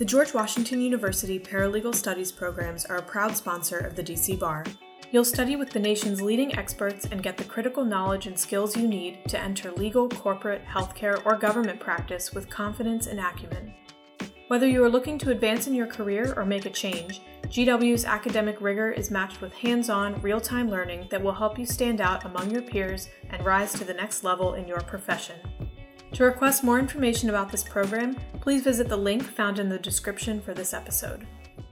The George Washington University Paralegal Studies programs are a proud sponsor of the DC Bar. You'll study with the nation's leading experts and get the critical knowledge and skills you need to enter legal, corporate, healthcare, or government practice with confidence and acumen. Whether you are looking to advance in your career or make a change, GW's academic rigor is matched with hands-on, real-time learning that will help you stand out among your peers and rise to the next level in your profession. To request more information about this program, please visit the link found in the description for this episode.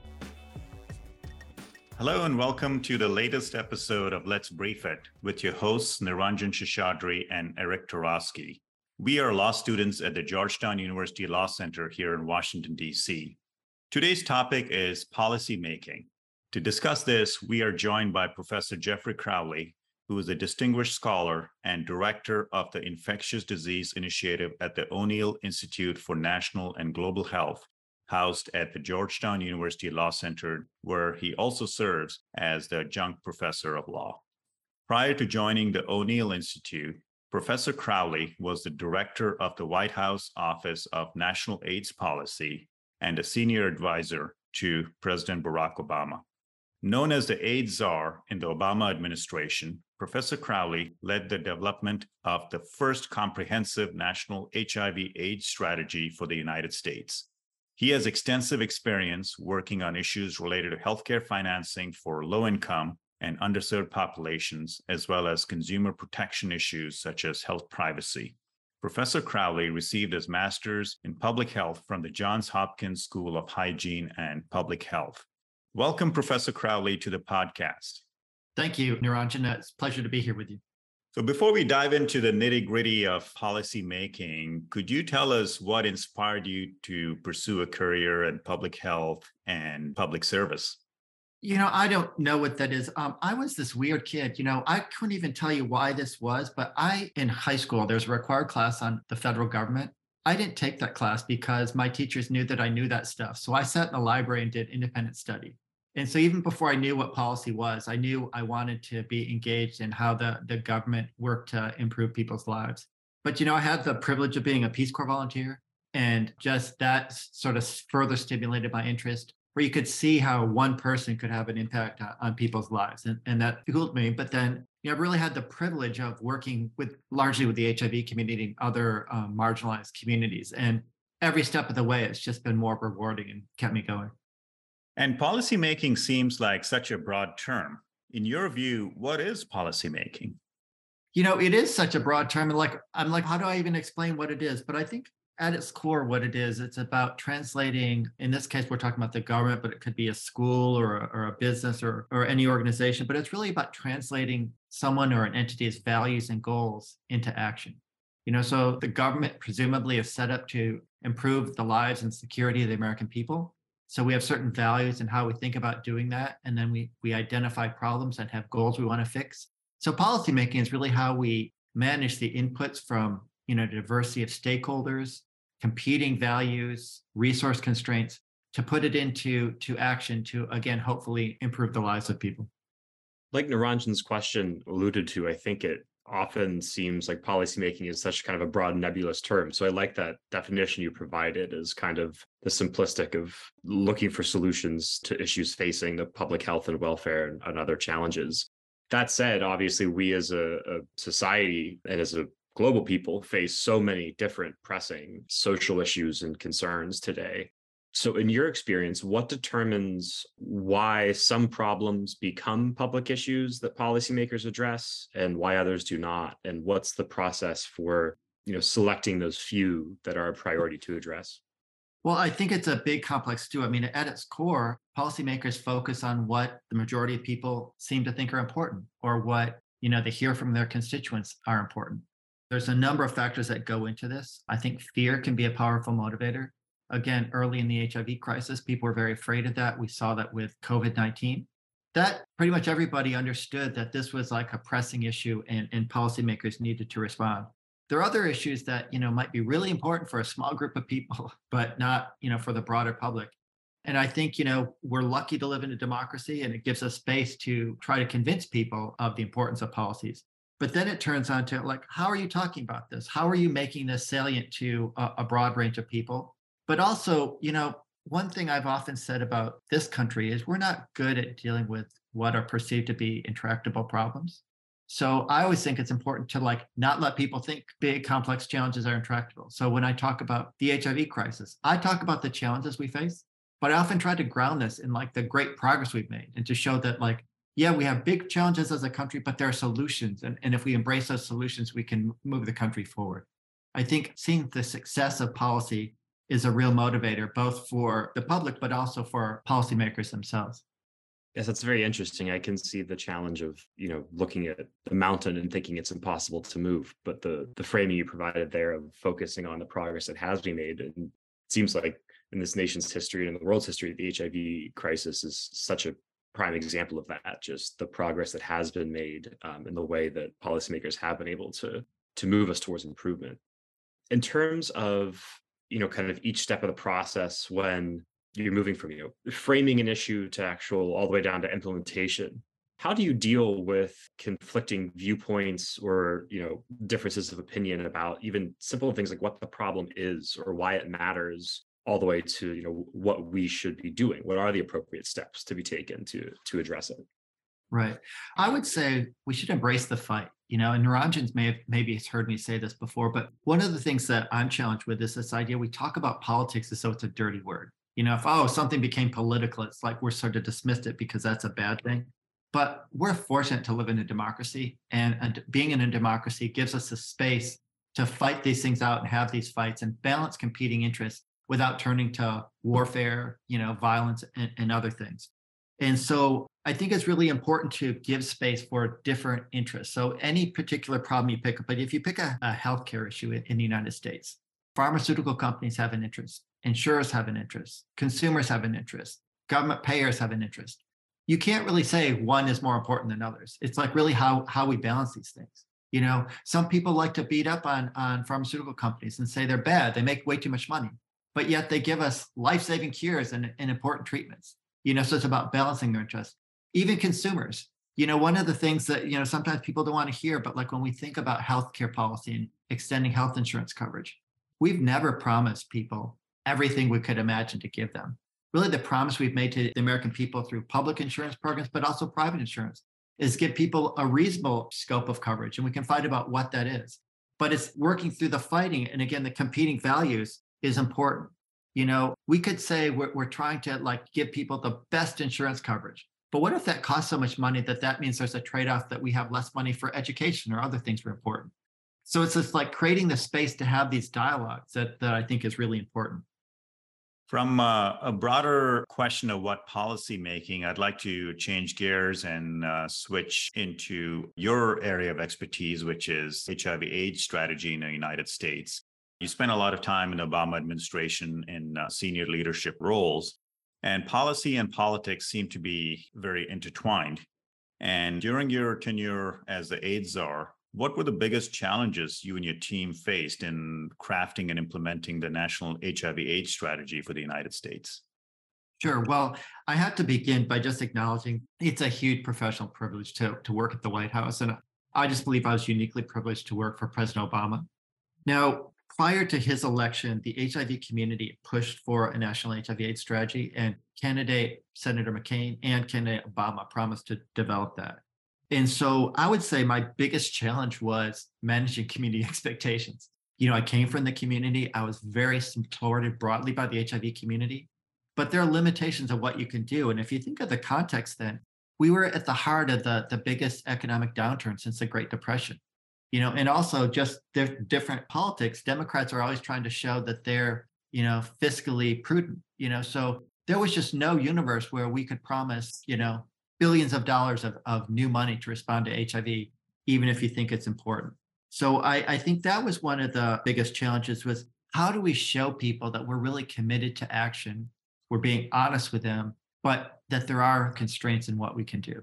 Hello and welcome to the latest episode of Let's Brief It with your hosts Niranjan Seshadri and Eric Tarosky. We are law students at the Georgetown University Law Center here in Washington, D.C. Today's topic is policy making. To discuss this, we are joined by Professor Jeffrey Crowley, who is a distinguished scholar and director of the Infectious Disease Initiative at the O'Neill Institute for National and Global Health, housed at the Georgetown University Law Center, where he also serves as the adjunct professor of law. Prior to joining the O'Neill Institute, Professor Crowley was the director of the White House Office of National AIDS Policy and a senior advisor to President Barack Obama. Known as the AIDS czar in the Obama administration, Professor Crowley led the development of the first comprehensive national HIV/AIDS strategy for the United States. He has extensive experience working on issues related to healthcare financing for low-income and underserved populations, as well as consumer protection issues such as health privacy. Professor Crowley received his master's in public health from the Johns Hopkins School of Hygiene and Public Health. Welcome, Professor Crowley, to the podcast. Thank you, Niranjan. It's a pleasure to be here with you. So before we dive into the nitty-gritty of policy making, could you tell us what inspired you to pursue a career in public health and public service? I don't know what that is. I was this weird kid. I couldn't even tell you why this was, but in high school, there's a required class on the federal government. I didn't take that class because my teachers knew that I knew that stuff. So I sat in the library and did independent study. And so even before I knew what policy was, I knew I wanted to be engaged in how the government worked to improve people's lives. But, I had the privilege of being a Peace Corps volunteer, and just that sort of further stimulated my interest, where you could see how one person could have an impact on people's lives. And that fueled me. But then, I've really had the privilege of working largely with the HIV community and other marginalized communities. And every step of the way, it's just been more rewarding and kept me going. And policymaking seems like such a broad term. In your view, what is policymaking? It is such a broad term. And I'm like, how do I even explain what it is? But I think at its core, what it is, it's about translating, in this case, we're talking about the government, but it could be a school or a business or any organization. But it's really about translating someone or an entity's values and goals into action. So the government presumably is set up to improve the lives and security of the American people. So we have certain values and how we think about doing that. And then we identify problems and have goals we want to fix. So policymaking is really how we manage the inputs from, diversity of stakeholders, competing values, resource constraints, to put it into action to, again, hopefully improve the lives of people. Like Niranjan's question alluded to, I think it often seems like policymaking is such kind of a broad, nebulous term. So I like that definition you provided as kind of the simplistic of looking for solutions to issues facing the public health and welfare and other challenges. That said, obviously, we as a society and as a global people face so many different pressing social issues and concerns today. So in your experience, what determines why some problems become public issues that policymakers address and why others do not? And what's the process for, selecting those few that are a priority to address? Well, I think it's a big complex too. At its core, policymakers focus on what the majority of people seem to think are important, or what, they hear from their constituents are important. There's a number of factors that go into this. I think fear can be a powerful motivator. Again, early in the HIV crisis, people were very afraid of that. We saw that with COVID-19. That pretty much everybody understood that this was like a pressing issue and policymakers needed to respond. There are other issues that, might be really important for a small group of people, but not, for the broader public. And I think, we're lucky to live in a democracy, and it gives us space to try to convince people of the importance of policies. But then it turns on to how are you talking about this? How are you making this salient to a broad range of people? But also, one thing I've often said about this country is we're not good at dealing with what are perceived to be intractable problems. So I always think it's important to like not let people think big complex challenges are intractable. So when I talk about the HIV crisis, I talk about the challenges we face, but I often try to ground this in like the great progress we've made and to show that like, yeah, we have big challenges as a country, but there are solutions. And if we embrace those solutions, we can move the country forward. I think seeing the success of policy is a real motivator, both for the public, but also for policymakers themselves. Yes, that's very interesting. I can see the challenge of, looking at the mountain and thinking it's impossible to move, but the framing you provided there of focusing on the progress that has been made, and it seems like in this nation's history and in the world's history, the HIV crisis is such a prime example of that. Just the progress that has been made, in the way that policymakers have been able to move us towards improvement. In terms of, kind of each step of the process when you're moving from, framing an issue to actual all the way down to implementation, how do you deal with conflicting viewpoints or, differences of opinion about even simple things like what the problem is or why it matters, all the way to, what we should be doing? What are the appropriate steps to be taken to address it? Right. I would say we should embrace the fight, and Niranjan's maybe has heard me say this before, but one of the things that I'm challenged with is this idea we talk about politics as though it's a dirty word. If, something became political, it's like we're sort of dismissed it because that's a bad thing. But we're fortunate to live in a democracy, and being in a democracy gives us the space to fight these things out and have these fights and balance competing interests without turning to warfare, violence and other things. And so I think it's really important to give space for different interests. So any particular problem you pick up, but if you pick a healthcare issue in the United States, pharmaceutical companies have an interest, insurers have an interest, consumers have an interest, government payers have an interest. You can't really say one is more important than others. It's like really how we balance these things. Some people like to beat up on pharmaceutical companies and say they're bad. They make way too much money, but yet they give us life-saving cures and important treatments. So it's about balancing their interests. Even consumers, one of the things that, sometimes people don't want to hear, but like when we think about healthcare policy and extending health insurance coverage, we've never promised people everything we could imagine to give them. Really, the promise we've made to the American people through public insurance programs, but also private insurance, is give people a reasonable scope of coverage. And we can fight about what that is. But it's working through the fighting. And again, the competing values is important. We could say we're trying to like give people the best insurance coverage. But what if that costs so much money that means there's a trade-off that we have less money for education or other things that are important? So it's just like creating the space to have these dialogues that I think is really important. From a broader question of what policy making, I'd like to change gears and switch into your area of expertise, which is HIV/AIDS strategy in the United States. You spent a lot of time in the Obama administration in senior leadership roles, and policy and politics seem to be very intertwined. And during your tenure as the AIDS czar, what were the biggest challenges you and your team faced in crafting and implementing the national HIV/AIDS strategy for the United States? Sure. Well, I have to begin by just acknowledging it's a huge professional privilege to work at the White House. And I just believe I was uniquely privileged to work for President Obama. Now, prior to his election, the HIV community pushed for a national HIV/AIDS strategy, and candidate Senator McCain and candidate Obama promised to develop that. And so I would say my biggest challenge was managing community expectations. I came from the community. I was very supported broadly by the HIV community, but there are limitations of what you can do. And if you think of the context then, we were at the heart of the biggest economic downturn since the Great Depression. And also just different politics. Democrats are always trying to show that they're, fiscally prudent, so there was just no universe where we could promise, billions of dollars of new money to respond to HIV, even if you think it's important. So I think that was one of the biggest challenges was how do we show people that we're really committed to action, we're being honest with them, but that there are constraints in what we can do.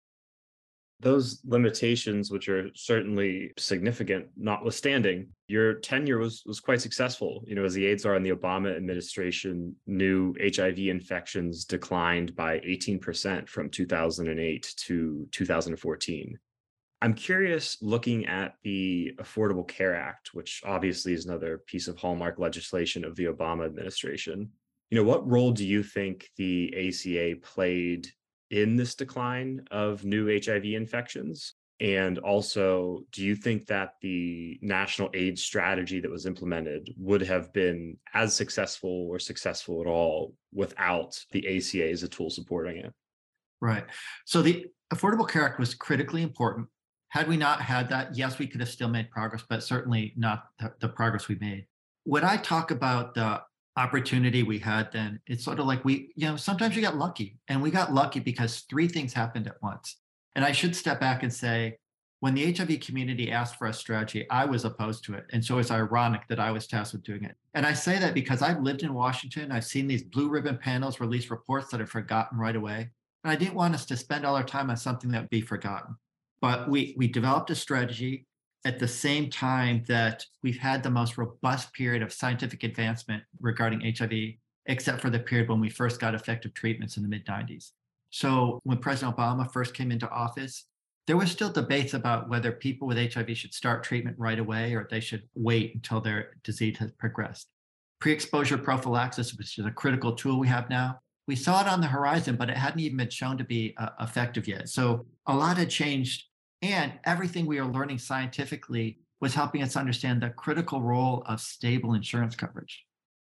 Those limitations, which are certainly significant, notwithstanding, your tenure was quite successful. As the AIDS czar in the Obama administration, new HIV infections declined by 18% from 2008 to 2014. I'm curious, looking at the Affordable Care Act, which obviously is another piece of hallmark legislation of the Obama administration, What role do you think the ACA played in this decline of new HIV infections? And also, do you think that the national AIDS strategy that was implemented would have been as successful or successful at all without the ACA as a tool supporting it? Right. So the Affordable Care Act was critically important. Had we not had that, yes, we could have still made progress, but certainly not the progress we made. When I talk about the opportunity we had then, it's sort of like sometimes you get lucky. And we got lucky because three things happened at once. And I should step back and say, when the HIV community asked for a strategy, I was opposed to it. And so it's ironic that I was tasked with doing it. And I say that because I've lived in Washington. I've seen these blue ribbon panels release reports that are forgotten right away. And I didn't want us to spend all our time on something that would be forgotten. But we developed a strategy at the same time that we've had the most robust period of scientific advancement regarding HIV, except for the period when we first got effective treatments in the mid-90s. So when President Obama first came into office, there were still debates about whether people with HIV should start treatment right away or they should wait until their disease has progressed. Pre-exposure prophylaxis, which is a critical tool we have now, we saw it on the horizon, but it hadn't even been shown to be effective yet. So a lot had changed, and everything we are learning scientifically was helping us understand the critical role of stable insurance coverage.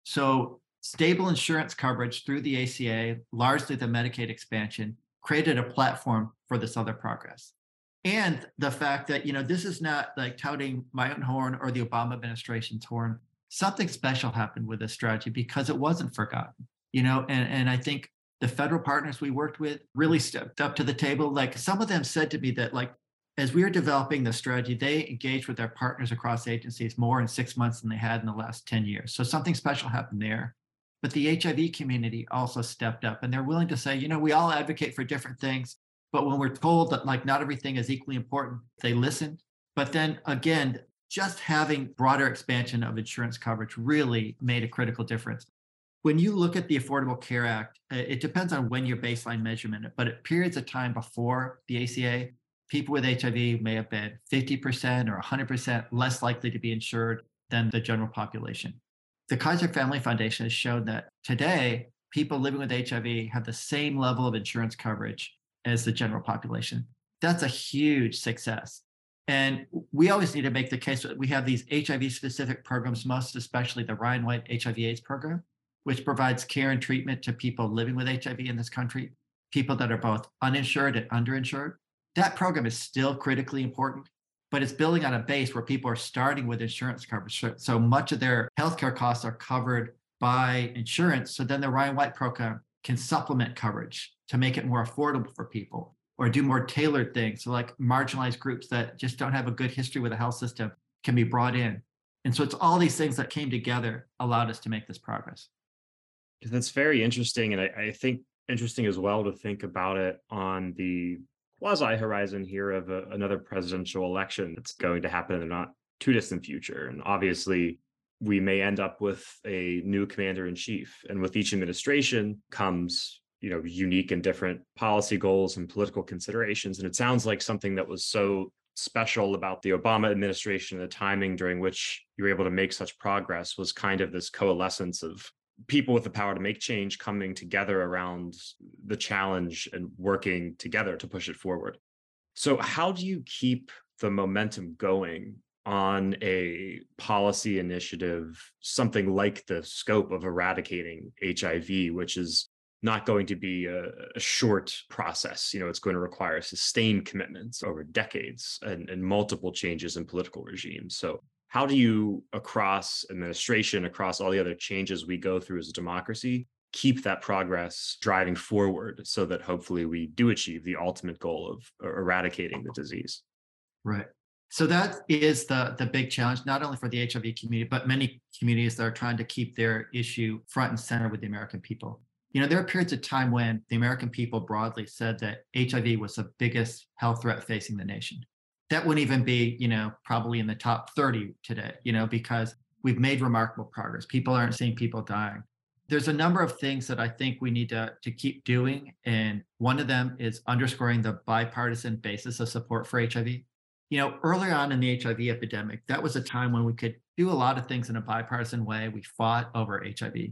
So stable insurance coverage through the ACA, largely the Medicaid expansion, created a platform for this other progress. And the fact that, this is not like touting my own horn or the Obama administration's horn. Something special happened with this strategy because it wasn't forgotten, and I think the federal partners we worked with really stepped up to the table. Like some of them said to me that as we were developing the strategy, they engaged with their partners across agencies more in 6 months than they had in the last 10 years. So something special happened there. But the HIV community also stepped up and they're willing to say, we all advocate for different things. But when we're told that not everything is equally important, they listen. But then again, just having broader expansion of insurance coverage really made a critical difference. When you look at the Affordable Care Act, it depends on when your baseline measurement, but at periods of time before the ACA, people with HIV may have been 50% or 100% less likely to be insured than the general population. The Kaiser Family Foundation has shown that today, people living with HIV have the same level of insurance coverage as the general population. That's a huge success. And we always need to make the case that we have these HIV-specific programs, most especially the Ryan White HIV/AIDS program, which provides care and treatment to people living with HIV in this country, people that are both uninsured and underinsured. That program is still critically important, but it's building on a base where people are starting with insurance coverage. So much of their healthcare costs are covered by insurance. So then the Ryan White program can supplement coverage to make it more affordable for people or do more tailored things. So like marginalized groups that just don't have a good history with the health system can be brought in. And so it's all these things that came together allowed us to make this progress. That's very interesting. And I think interesting as well to think about it on the quasi horizon here of another presidential election that's going to happen in the not too distant future. And obviously, we may end up with a new commander in chief. And with each administration comes, unique and different policy goals and political considerations. And it sounds like something that was so special about the Obama administration, the timing during which you were able to make such progress was kind of this coalescence of people with the power to make change coming together around the challenge and working together to push it forward. So how do you keep the momentum going on a policy initiative, something like the scope of eradicating HIV, which is not going to be a short process? It's going to require sustained commitments over decades and multiple changes in political regimes. So how do you, across administration, across all the other changes we go through as a democracy, keep that progress driving forward so that hopefully we do achieve the ultimate goal of eradicating the disease? Right. So that is the big challenge, not only for the HIV community, but many communities that are trying to keep their issue front and center with the American people. There are periods of time when the American people broadly said that HIV was the biggest health threat facing the nation. That wouldn't even be, probably in the top 30 today, because we've made remarkable progress. People aren't seeing people dying. There's a number of things that I think we need to keep doing. And one of them is underscoring the bipartisan basis of support for HIV. Earlier on in the HIV epidemic, that was a time when we could do a lot of things in a bipartisan way. We fought over HIV.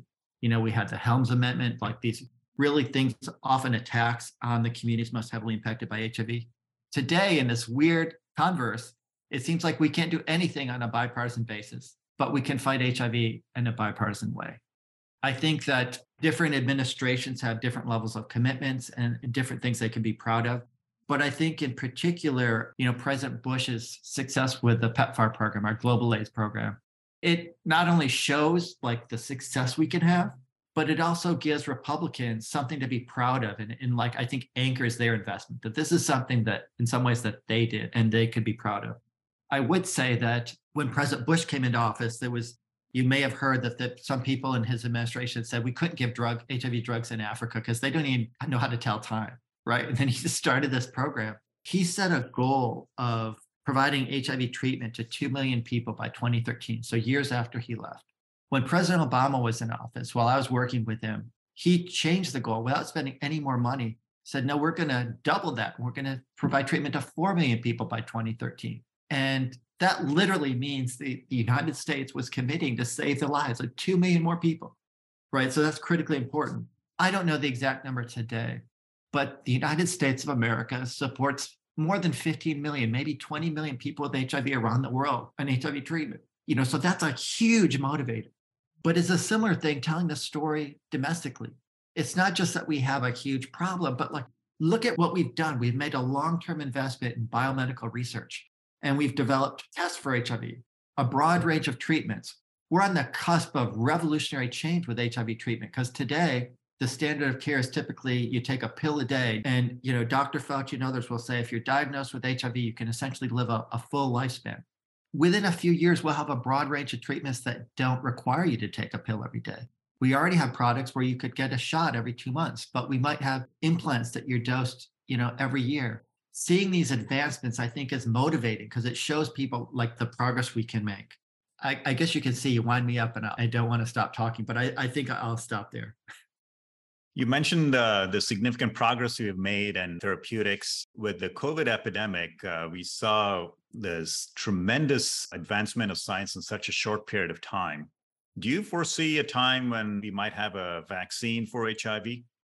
We had the Helms Amendment, like these really things, often attacks on the communities most heavily impacted by HIV. Today, in this weird converse, it seems like we can't do anything on a bipartisan basis, but we can fight HIV in a bipartisan way. I think that different administrations have different levels of commitments and different things they can be proud of. But I think in particular, President Bush's success with the PEPFAR program, our global AIDS program, it not only shows like the success we can have, but it also gives Republicans something to be proud of and like, I think anchors their investment, that this is something that in some ways that they did and they could be proud of. I would say that when President Bush came into office, you may have heard that some people in his administration said we couldn't give HIV drugs in Africa because they don't even know how to tell time, right? And then he just started this program. He set a goal of providing HIV treatment to 2 million people by 2013, so years after he left. When President Obama was in office, while I was working with him, he changed the goal without spending any more money, said, no, we're going to double that. We're going to provide treatment to 4 million people by 2013. And that literally means the United States was committing to save the lives of 2 million more people, right? So that's critically important. I don't know the exact number today, but the United States of America supports more than 15 million, maybe 20 million people with HIV around the world on HIV treatment. So that's a huge motivator. But it's a similar thing telling the story domestically. It's not just that we have a huge problem, but like, look at what we've done. We've made a long-term investment in biomedical research, and we've developed tests for HIV, a broad range of treatments. We're on the cusp of revolutionary change with HIV treatment because today, the standard of care is typically you take a pill a day. And, Dr. Fauci and others will say, if you're diagnosed with HIV, you can essentially live a full lifespan. Within a few years, we'll have a broad range of treatments that don't require you to take a pill every day. We already have products where you could get a shot every 2 months, but we might have implants that you're dosed, every year. Seeing these advancements, I think, is motivating because it shows people like the progress we can make. I guess you can see you wind me up and I don't want to stop talking, but I think I'll stop there. You mentioned the significant progress we've made in therapeutics. With the COVID epidemic, we saw this tremendous advancement of science in such a short period of time. Do you foresee a time when we might have a vaccine for HIV?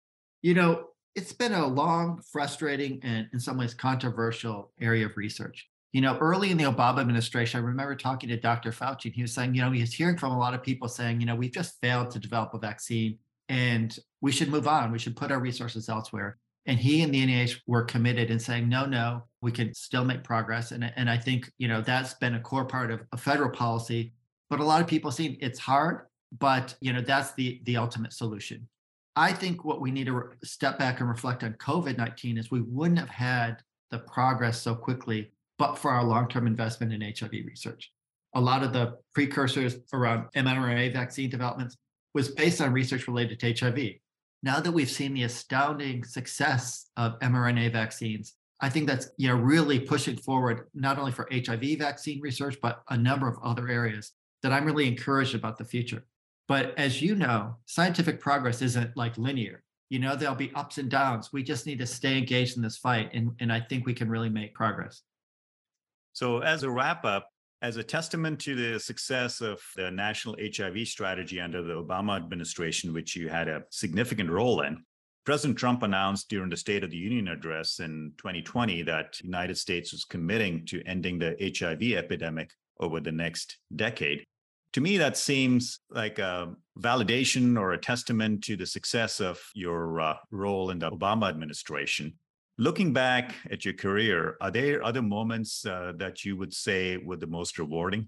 It's been a long, frustrating, and in some ways controversial area of research. Early in the Obama administration, I remember talking to Dr. Fauci, and he was saying, he was hearing from a lot of people saying, we've just failed to develop a vaccine and we should move on. We should put our resources elsewhere. And he and the NIH were committed in saying, no, we can still make progress. And I think, that's been a core part of federal policy. But a lot of people see it's hard, but, that's the ultimate solution. I think what we need to step back and reflect on COVID-19 is we wouldn't have had the progress so quickly, but for our long-term investment in HIV research. A lot of the precursors around mRNA vaccine developments was based on research related to HIV. Now that we've seen the astounding success of mRNA vaccines, I think that's really pushing forward not only for HIV vaccine research, but a number of other areas that I'm really encouraged about the future. But as you know, scientific progress isn't like linear. There'll be ups and downs. We just need to stay engaged in this fight. And I think we can really make progress. So as a wrap up, as a testament to the success of the national HIV strategy under the Obama administration, which you had a significant role in, President Trump announced during the State of the Union address in 2020 that the United States was committing to ending the HIV epidemic over the next decade. To me, that seems like a validation or a testament to the success of your role in the Obama administration. Looking back at your career, are there other moments that you would say were the most rewarding?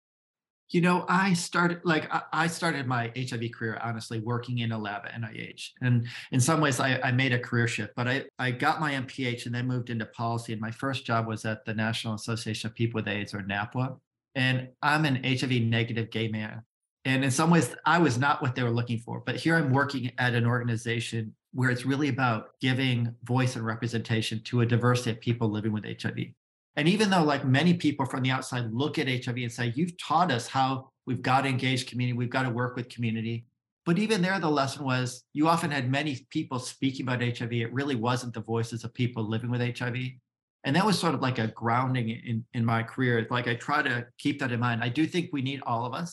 I started my HIV career, honestly, working in a lab at NIH. And in some ways, I made a career shift, but I got my MPH and then moved into policy. And my first job was at the National Association of People with AIDS, or NAPWA. And I'm an HIV negative gay man. And in some ways, I was not what they were looking for. But here I'm working at an organization where it's really about giving voice and representation to a diversity of people living with HIV. And even though like many people from the outside look at HIV and say, you've taught us how we've got to engage community, we've got to work with community. But even there, the lesson was you often had many people speaking about HIV. It really wasn't the voices of people living with HIV. And that was sort of like a grounding in my career. Like I try to keep that in mind. I do think we need all of us.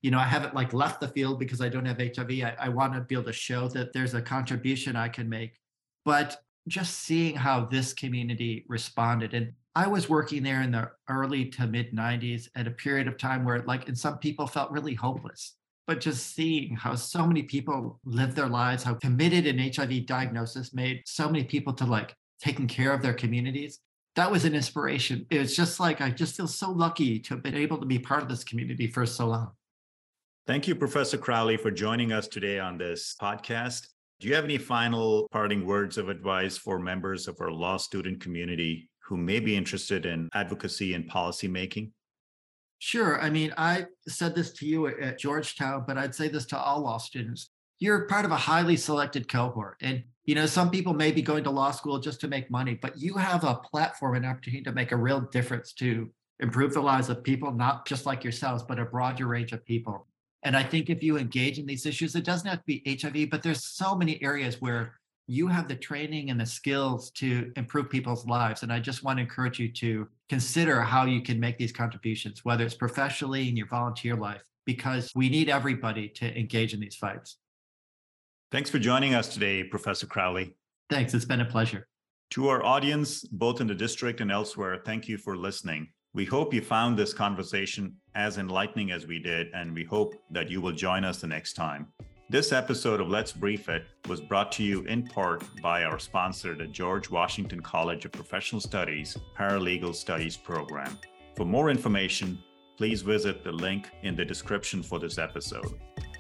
I haven't like left the field because I don't have HIV. I want to be able to show that there's a contribution I can make. But just seeing how this community responded, and I was working there in the early to mid 90s at a period of time where and some people felt really hopeless. But just seeing how so many people live their lives, how committed an HIV diagnosis made so many people to taking care of their communities, that was an inspiration. It was just I just feel so lucky to have been able to be part of this community for so long. Thank you, Professor Crowley, for joining us today on this podcast. Do you have any final parting words of advice for members of our law student community who may be interested in advocacy and policymaking? Sure. I mean, I said this to you at Georgetown, but I'd say this to all law students. You're part of a highly selected cohort. And, some people may be going to law school just to make money, but you have a platform and opportunity to make a real difference to improve the lives of people, not just like yourselves, but a broader range of people. And I think if you engage in these issues, it doesn't have to be HIV, but there's so many areas where you have the training and the skills to improve people's lives. And I just want to encourage you to consider how you can make these contributions, whether it's professionally in your volunteer life, because we need everybody to engage in these fights. Thanks for joining us today, Professor Crowley. Thanks. It's been a pleasure. To our audience, both in the district and elsewhere, thank you for listening. We hope you found this conversation as enlightening as we did, and we hope that you will join us the next time. This episode of Let's Brief It was brought to you in part by our sponsor, the George Washington College of Professional Studies Paralegal Studies Program. For more information, please visit the link in the description for this episode.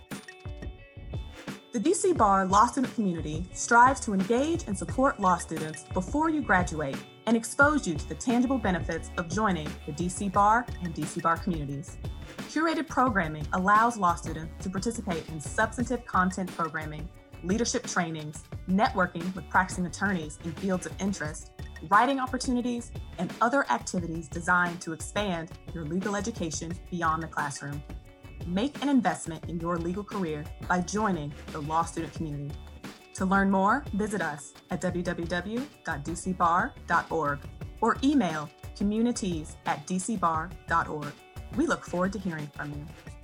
The DC Bar Law Student Community strives to engage and support law students before you graduate and expose you to the tangible benefits of joining the DC Bar and DC Bar communities. Curated programming allows law students to participate in substantive content programming, leadership trainings, networking with practicing attorneys in fields of interest, writing opportunities, and other activities designed to expand your legal education beyond the classroom. Make an investment in your legal career by joining the law student community. To learn more, visit us at www.dcbar.org or email communities@dcbar.org. We look forward to hearing from you.